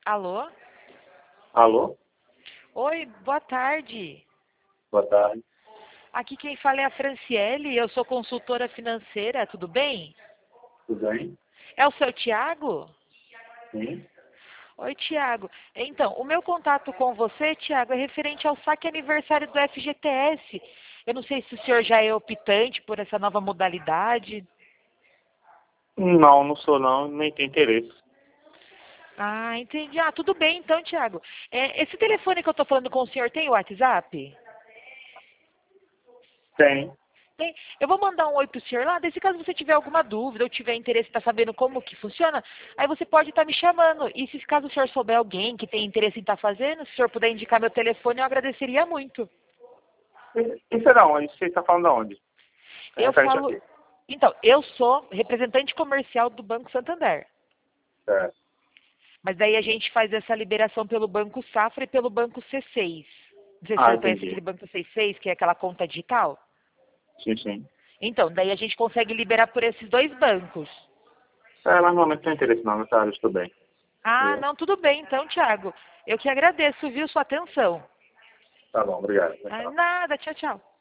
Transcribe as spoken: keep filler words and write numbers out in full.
Alô? Alô? Oi, boa tarde. Boa tarde. Aqui quem fala é a Franciele, eu sou consultora financeira, tudo bem? Tudo bem? É o seu Tiago? Sim. Oi, Tiago. Então, o meu contato com você, Tiago, é referente ao saque aniversário do F G T S. Eu não sei se o senhor já é optante por essa nova modalidade. Não, não sou não, nem tenho interesse. Ah, entendi. Ah, tudo bem então, Tiago. É, esse telefone que eu estou falando com o senhor tem o WhatsApp? Tem. Tem. Eu vou mandar um oi pro senhor lá, desse caso você tiver alguma dúvida ou tiver interesse em estar sabendo como que funciona, aí você pode estar me chamando. E se caso o senhor souber alguém que tem interesse em estar fazendo, se o senhor puder indicar meu telefone, eu agradeceria muito. Isso é da onde? Você está falando de onde? É Eu referente falo... aqui. Então, eu sou representante comercial do Banco Santander. É. Mas daí a gente faz essa liberação pelo Banco Safra e pelo Banco C seis. Não sei se o Ah, senhor conhece entendi. aquele Banco C seis, que é aquela conta digital. Sim, sim. Então, daí a gente consegue liberar por esses dois bancos. É, mas não, não tenho interesse não, nessa área, estou bem. Ah, Obrigado. não, tudo bem então, Tiago. Eu que agradeço, viu, sua atenção. Tá bom, obrigado. Ah, Tchau. nada, tchau, tchau.